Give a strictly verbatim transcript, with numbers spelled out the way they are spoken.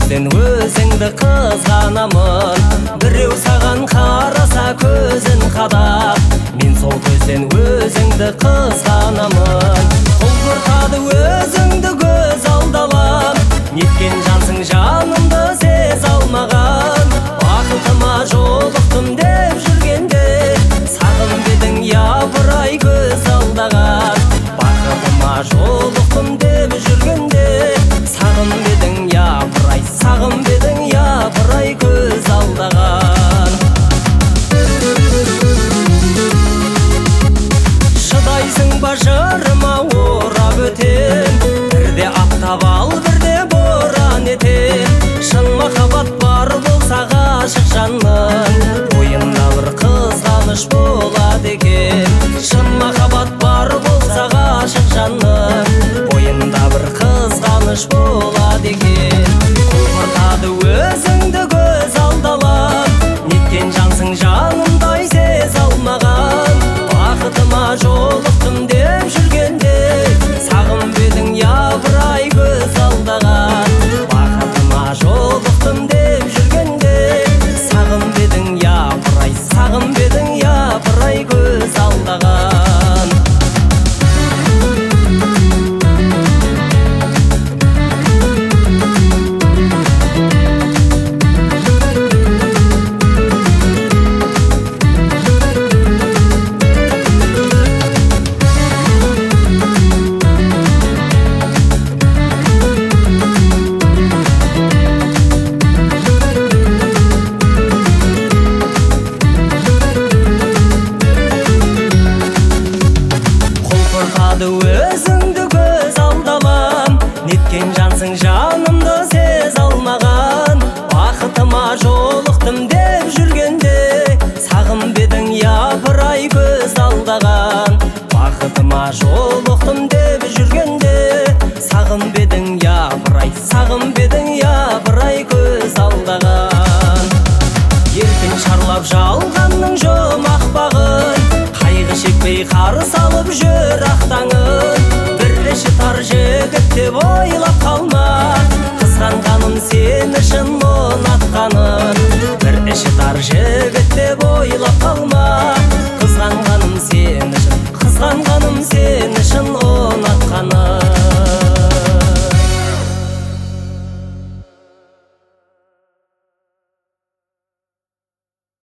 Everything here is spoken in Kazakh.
көзден өзіңді қызғанамын. Біреу саған қараса көзін қадап, мен сол көзден өзіңді қызғанамын. Құлпыртады өзіңді көз алдалам, неткен жансың жанымды сезе алмаған. Бақытыма жолықтым деп жүргенде, сағынып едің япырай көз алдаған. Бақытыма жолықтым деп жүргенде, сағынып едің япырай, сағынып едің япырай көз алдаған. Шыдайсың ба жырыма орап өтем, бірде аптап ал, бірде боран етем. Шын махаббат бар болса ғашық жанның, бойында бір қызғаныш болады екен. Шын махаббат бар болса ғашық жанның, бойында бір қызғаныш болады екен. Құлпыртады өзіңді көз алдалам, неткен жансың жанымдай сезе алмаған. Бақытыма жолықтым деп жүргенде, сағынып едің япырай көз алдаған. Бақытыма жолықтым деп жүргенде, сағынып едің япырай, сағынып едің япырай көз алдаған. Өзіңді көз алдалам, неткен жансың жанымды сезе алмаған. Бақытыма жолықтым деп жүргенде, сағынып едің япырай көз алдаған. Бақытыма жолықтым деп жүргенде, сағынып едің япырай, сағынып едің япырай көз алдаған. Еркін шарлап жалғанның жұмақ бағын, қайғы шекпей қарсы алып жүр ақтаңы.